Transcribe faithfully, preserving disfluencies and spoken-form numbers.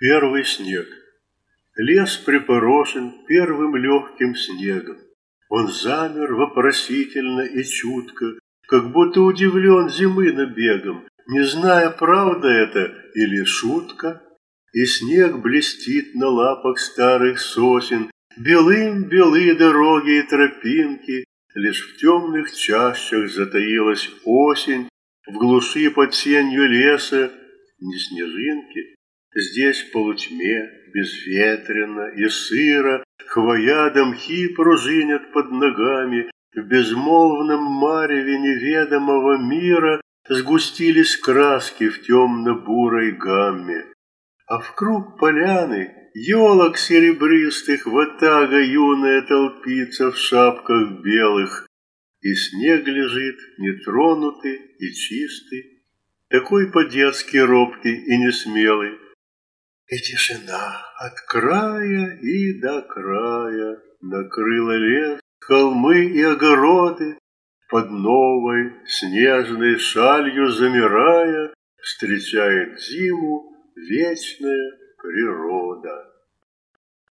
Первый снег. Лес припорошен первым легким снегом. Он замер вопросительно и чутко, как будто удивлен зимы набегом, не зная, правда это или шутка. И снег блестит на лапах старых сосен, белым белые дороги и тропинки. Лишь в темных чащах затаилась осень, в глуши под сенью леса не снежинки. Здесь в полутьме, безветренно и сыро, хвоя да мхи пружинят под ногами. В безмолвном мареве неведомого мира сгустились краски в темно-бурой гамме. А вкруг поляны елок серебристых ватага юная толпится в шапках белых, и снег лежит нетронутый и чистый, такой по-детски робкий и несмелый. И тишина от края и до края накрыла лес, холмы и огороды. Под новой снежной шалью замирая, встречает зиму вечная природа.